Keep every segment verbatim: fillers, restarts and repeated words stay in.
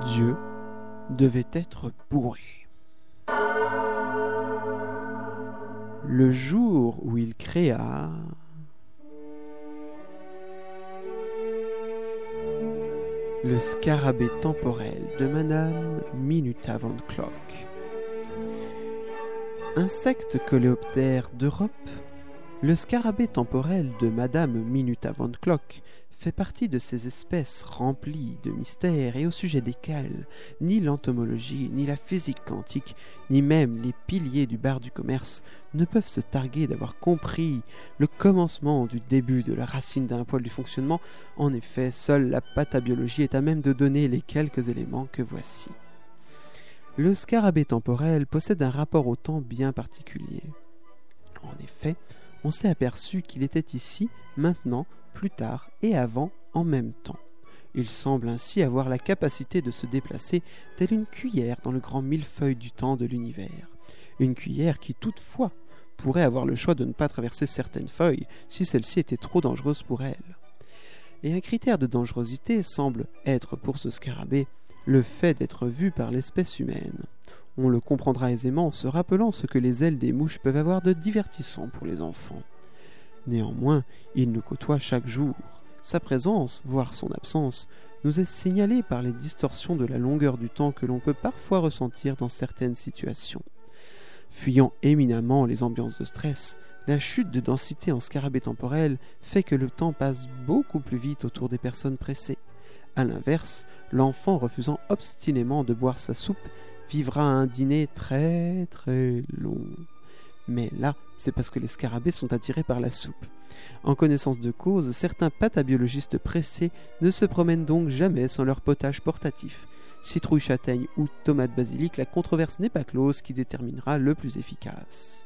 Dieu devait être bourré. Le jour où il créa le scarabée temporel de Madame Minuta von Kluck. Insecte coléoptère d'Europe, le scarabée temporel de Madame Minuta von Kluck fait partie de ces espèces remplies de mystères et au sujet desquelles ni l'entomologie, ni la physique quantique, ni même les piliers du bar du commerce ne peuvent se targuer d'avoir compris le commencement du début de la racine d'un poil du fonctionnement. En effet, seule la patabiologie est à même de donner les quelques éléments que voici. Le scarabée temporel possède un rapport au temps bien particulier. En effet, on s'est aperçu qu'il était ici, maintenant, plus tard et avant en même temps. Il semble ainsi avoir la capacité de se déplacer telle une cuillère dans le grand millefeuille du temps de l'univers. Une cuillère qui, toutefois, pourrait avoir le choix de ne pas traverser certaines feuilles si celles-ci étaient trop dangereuses pour elle. Et un critère de dangerosité semble être pour ce scarabée le fait d'être vu par l'espèce humaine. On le comprendra aisément en se rappelant ce que les ailes des mouches peuvent avoir de divertissant pour les enfants. Néanmoins, il nous côtoie chaque jour. Sa présence, voire son absence, nous est signalée par les distorsions de la longueur du temps que l'on peut parfois ressentir dans certaines situations. Fuyant éminemment les ambiances de stress, la chute de densité en scarabée temporel fait que le temps passe beaucoup plus vite autour des personnes pressées. A l'inverse, l'enfant refusant obstinément de boire sa soupe vivra un dîner très très long. Mais là, c'est parce que les scarabées sont attirés par la soupe. En connaissance de cause, certains patabiologistes pressés ne se promènent donc jamais sans leur potage portatif. Citrouille châtaigne ou tomate basilic, la controverse n'est pas close qui déterminera le plus efficace.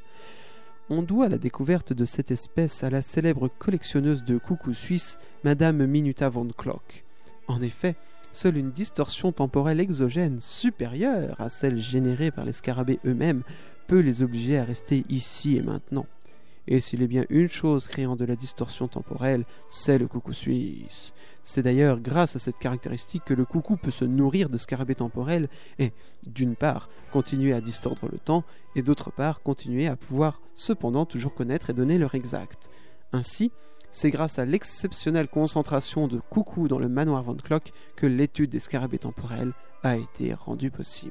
On doit la découverte de cette espèce à la célèbre collectionneuse de coucous suisses, Madame Minuta von Kluck. En effet, seule une distorsion temporelle exogène supérieure à celle générée par les scarabées eux-mêmes peut les obliger à rester ici et maintenant. Et s'il est bien une chose créant de la distorsion temporelle, c'est le coucou suisse. C'est d'ailleurs grâce à cette caractéristique que le coucou peut se nourrir de scarabées temporels et, d'une part, continuer à distordre le temps, et d'autre part, continuer à pouvoir cependant toujours connaître et donner l'heure exacte. Ainsi, c'est grâce à l'exceptionnelle concentration de coucou dans le manoir von Kluck que l'étude des scarabées temporels a été rendue possible.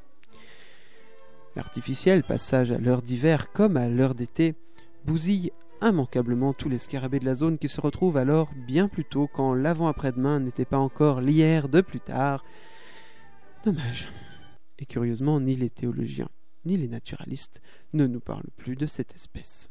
L'artificiel passage à l'heure d'hiver comme à l'heure d'été bousille immanquablement tous les scarabées de la zone qui se retrouvent alors bien plus tôt quand l'avant-après-demain n'était pas encore l'hier de plus tard. Dommage. Et curieusement, ni les théologiens, ni les naturalistes ne nous parlent plus de cette espèce.